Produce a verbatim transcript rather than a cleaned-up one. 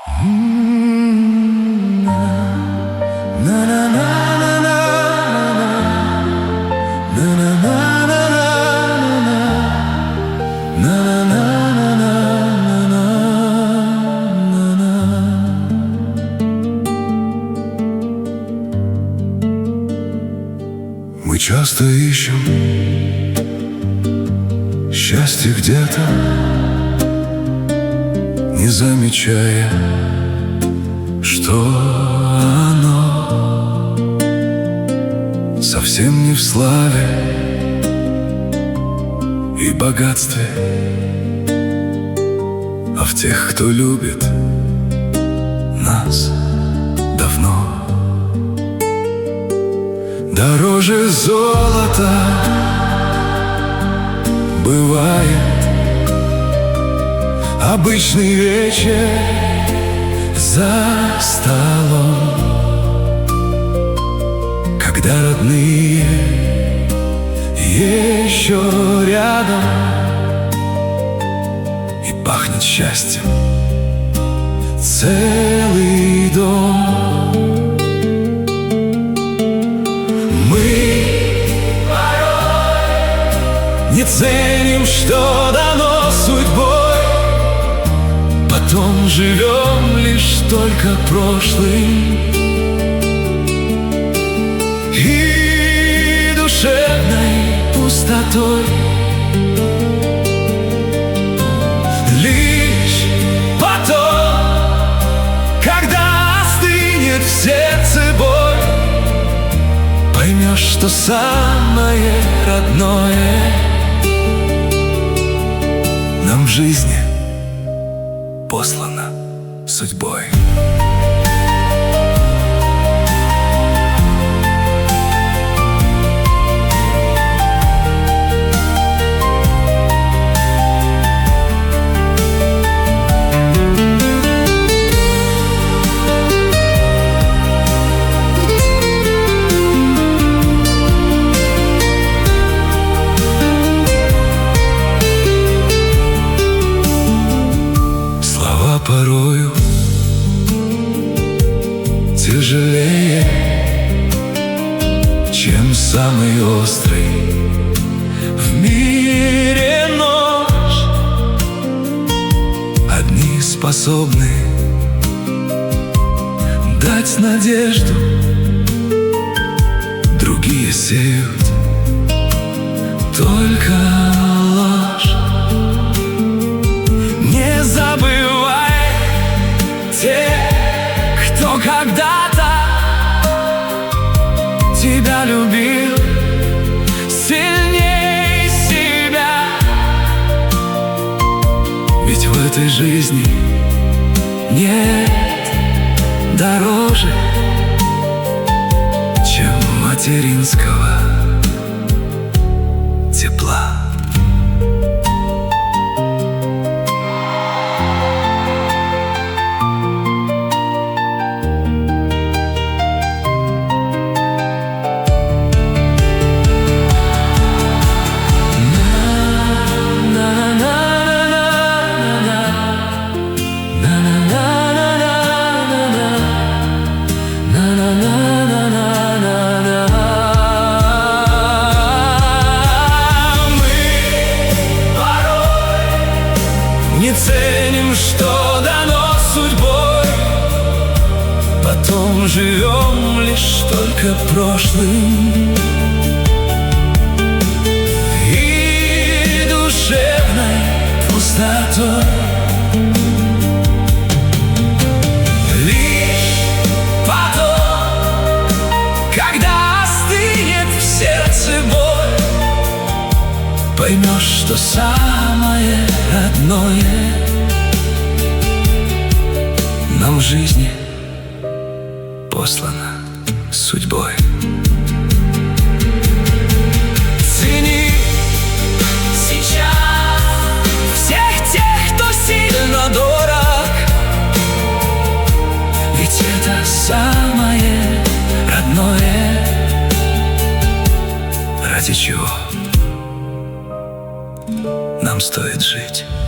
Мы часто ищем счастье где-то, не замечая, что оно совсем не в славе и богатстве, а в тех, кто любит нас давно. Дороже золота бывает обычный вечер за столом, когда родные еще рядом, и пахнет счастьем целый дом. Не ценим, что дано судьбой, потом живем лишь только прошлым и душевной пустотой. Лишь потом, когда остынет в сердце боль, поймешь, что самое родное нам в жизни послано судьбой. Порою тяжелее, чем самый острый в мире нож. Одни способны дать надежду, другие сеют только ложь. Не забывай те, кто когда-то тебя любил сильней себя. Ведь в этой жизни нет дороже, чем материнского тепла. Не ценим, что дано судьбой, потом живем лишь только прошлым и душевной пустотой. Лишь потом, когда остынет в сердце боль, поймешь, что самое родное нам в жизни послано судьбой. Цени сейчас всех тех, кто сильно дорог, ведь это самое родное, ради чего нам стоит жить.